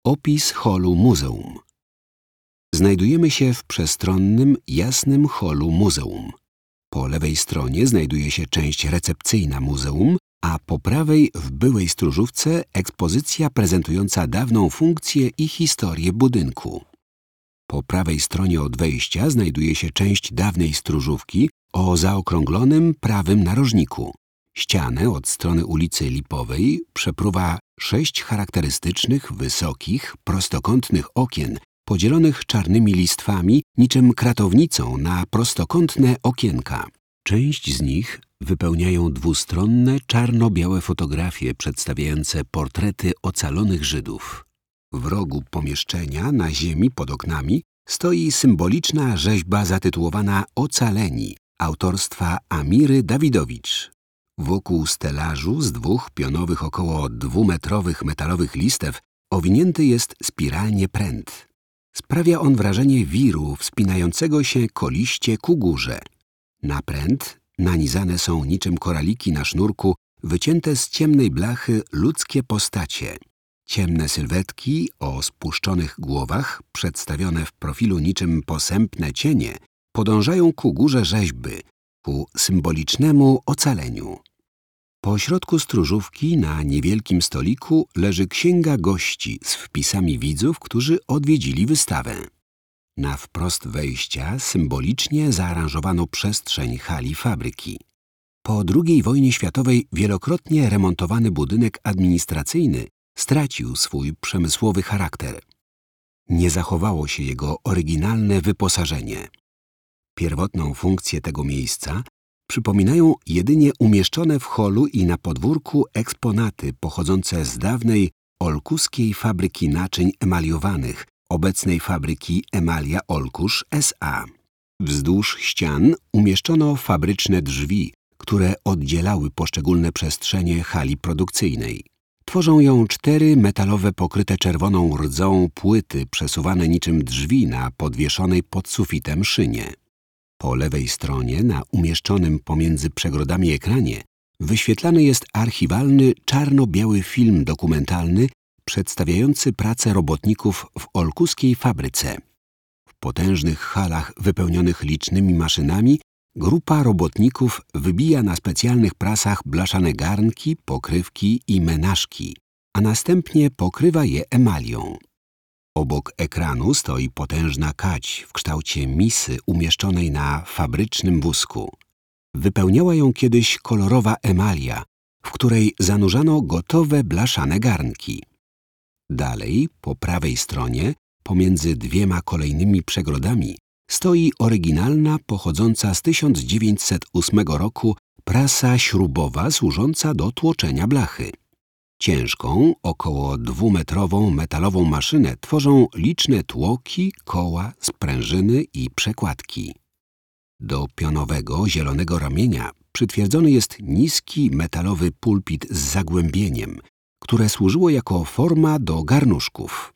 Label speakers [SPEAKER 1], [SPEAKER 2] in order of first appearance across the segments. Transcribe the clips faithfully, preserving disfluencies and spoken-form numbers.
[SPEAKER 1] Opis holu muzeum. Znajdujemy się w przestronnym, jasnym holu muzeum. Po lewej stronie znajduje się część recepcyjna muzeum, a po prawej w byłej stróżówce ekspozycja prezentująca dawną funkcję i historię budynku. Po prawej stronie od wejścia znajduje się część dawnej stróżówki o zaokrąglonym prawym narożniku. Ścianę od strony ulicy Lipowej przepływa sześć charakterystycznych, wysokich, prostokątnych okien, podzielonych czarnymi listwami niczym kratownicą na prostokątne okienka. Część z nich wypełniają dwustronne, czarno-białe fotografie przedstawiające portrety ocalonych Żydów. W rogu pomieszczenia, na ziemi pod oknami, stoi symboliczna rzeźba zatytułowana Ocaleni autorstwa Amiry Dawidowicz. Wokół stelażu z dwóch pionowych około dwumetrowych metalowych listew owinięty jest spiralnie pręt. Sprawia on wrażenie wiru wspinającego się koliście ku górze. Na pręt nanizane są niczym koraliki na sznurku wycięte z ciemnej blachy ludzkie postacie. Ciemne sylwetki o spuszczonych głowach, przedstawione w profilu niczym posępne cienie, podążają ku górze rzeźby, ku symbolicznemu ocaleniu. Po środku stróżówki na niewielkim stoliku leży księga gości z wpisami widzów, którzy odwiedzili wystawę. Na wprost wejścia symbolicznie zaaranżowano przestrzeń hali fabryki. Po drugiej wojnie światowej wielokrotnie remontowany budynek administracyjny stracił swój przemysłowy charakter. Nie zachowało się jego oryginalne wyposażenie. Pierwotną funkcję tego miejsca przypominają jedynie umieszczone w holu i na podwórku eksponaty pochodzące z dawnej olkuskiej fabryki naczyń emaliowanych, obecnej fabryki Emalia Olkusz S A Wzdłuż ścian umieszczono fabryczne drzwi, które oddzielały poszczególne przestrzenie hali produkcyjnej. Tworzą ją cztery metalowe pokryte czerwoną rdzą płyty przesuwane niczym drzwi na podwieszonej pod sufitem szynie. Po lewej stronie, na umieszczonym pomiędzy przegrodami ekranie, wyświetlany jest archiwalny czarno-biały film dokumentalny przedstawiający pracę robotników w olkuskiej fabryce. W potężnych halach wypełnionych licznymi maszynami grupa robotników wybija na specjalnych prasach blaszane garnki, pokrywki i menażki, a następnie pokrywa je emalią. Obok ekranu stoi potężna kadź w kształcie misy umieszczonej na fabrycznym wózku. Wypełniała ją kiedyś kolorowa emalia, w której zanurzano gotowe blaszane garnki. Dalej, po prawej stronie, pomiędzy dwiema kolejnymi przegrodami, stoi oryginalna, pochodząca z tysiąc dziewięćset ósmego roku prasa śrubowa służąca do tłoczenia blachy. Ciężką, około dwumetrową metalową maszynę tworzą liczne tłoki, koła, sprężyny i przekładki. Do pionowego, zielonego ramienia przytwierdzony jest niski metalowy pulpit z zagłębieniem, które służyło jako forma do garnuszków.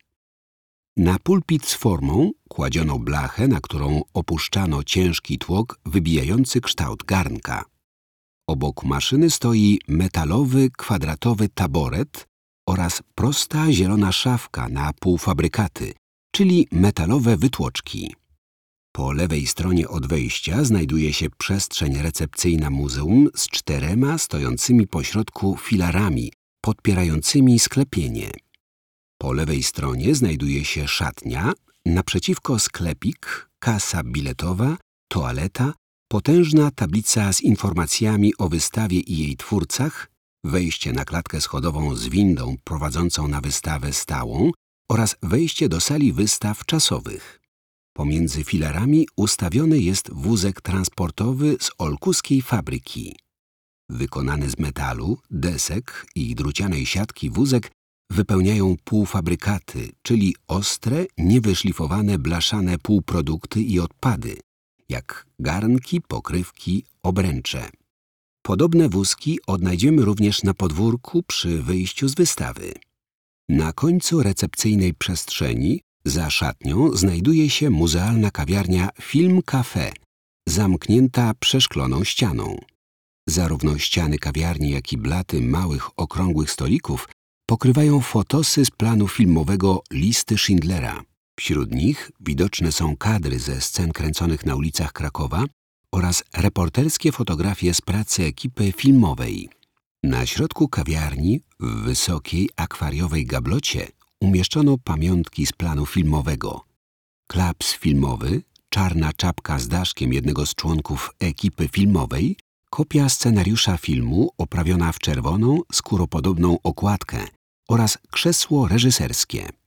[SPEAKER 1] Na pulpit z formą kładziono blachę, na którą opuszczano ciężki tłok wybijający kształt garnka. Obok maszyny stoi metalowy, kwadratowy taboret oraz prosta zielona szafka na półfabrykaty, czyli metalowe wytłoczki. Po lewej stronie od wejścia znajduje się przestrzeń recepcyjna muzeum z czterema stojącymi pośrodku filarami podpierającymi sklepienie. Po lewej stronie znajduje się szatnia, naprzeciwko sklepik, kasa biletowa, toaleta, potężna tablica z informacjami o wystawie i jej twórcach, wejście na klatkę schodową z windą prowadzącą na wystawę stałą oraz wejście do sali wystaw czasowych. Pomiędzy filarami ustawiony jest wózek transportowy z olkuskiej fabryki. Wykonany z metalu, desek i drucianej siatki wózek wypełniają półfabrykaty, czyli ostre, niewyszlifowane blaszane półprodukty i odpady, jak garnki, pokrywki, obręcze. Podobne wózki odnajdziemy również na podwórku przy wyjściu z wystawy. Na końcu recepcyjnej przestrzeni, za szatnią, znajduje się muzealna kawiarnia Film Café, zamknięta przeszkloną ścianą. Zarówno ściany kawiarni, jak i blaty małych, okrągłych stolików pokrywają fotosy z planu filmowego Listy Schindlera. Wśród nich widoczne są kadry ze scen kręconych na ulicach Krakowa oraz reporterskie fotografie z pracy ekipy filmowej. Na środku kawiarni, w wysokiej akwariowej gablocie, umieszczono pamiątki z planu filmowego. Klaps filmowy, czarna czapka z daszkiem jednego z członków ekipy filmowej, kopia scenariusza filmu oprawiona w czerwoną, skóropodobną okładkę oraz krzesło reżyserskie.